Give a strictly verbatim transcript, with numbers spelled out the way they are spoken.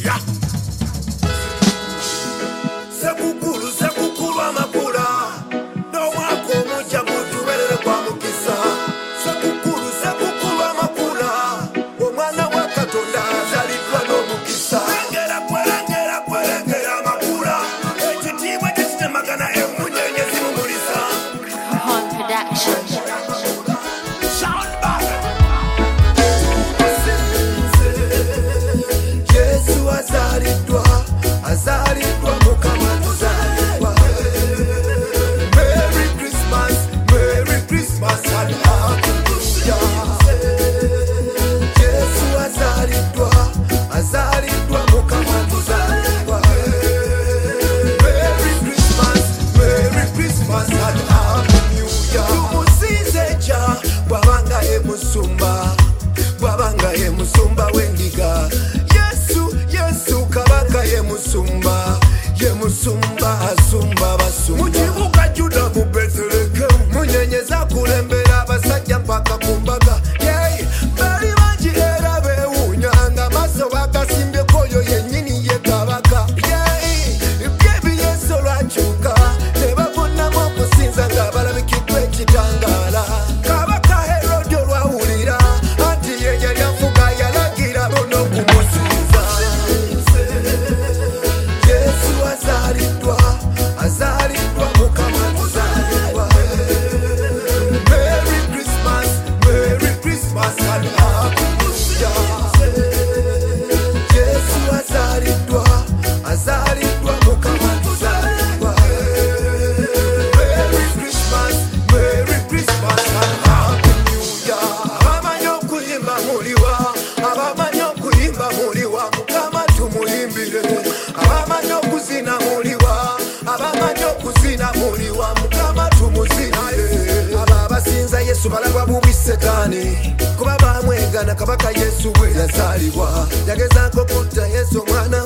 Sekukulu sekukulu amakula no mwako mucha mutuberere kwa mukisa. Sekukulu sekukulu amakula omwana wa Katonda azalidwa n'omukisa. Engera kwerengera kwerengera amakula ekitiibwa tekitemagana emunyenye zimumulisa. On production. Sound back. Yesu azalidwa azalidwa mukama tuzalidwa. Merry Christmas, Merry Christmas and hallelujah. Yesu azalidwa azalidwa mukama tuzalidwa. Merry Christmas, Merry Christmas and hallelujah. Tumusinze cha bwabanga ye musumba bwabanga ye musumba wendiga. Yesu Yesu kabaka ye musumba ye musumba asumba basumba. Mukibuga Juda mu Bethlehem munyenyeza kulembera abasajja mpaka ku mbaga. Yey bali bangi era beewuunyanga maso bagasimbyeko oyo yennyini ye kabaka. Yey byebi Yesu lwakyuka ne bavunamu okusinza nga balabikiddwa ekitangaala. Kabaka Herode olwawulira anti ye yali afuga yalagira bona okumusinza. Yesu azalidwa azalidwa mukama tuzalidwa. Merry Christmas, Merry Christmas and hallelujah. Yesu azalidwa azalidwa mukama tuzalidwa. Merry Christmas, Merry Christmas and hallelujah. Abamanyi okuyimba muliwa abamanyi okuyimba muliwa mukama tumuyimbire. Abamanyi okuzina muliwa abamanyi okuzina muliwa mukama tumuzine. Abo abasinza Yesu balagwa bubi Setaani kuba bamwegana kabaka Yesu bwe yazaalibwa. Yagezaako kutta Yesu omwana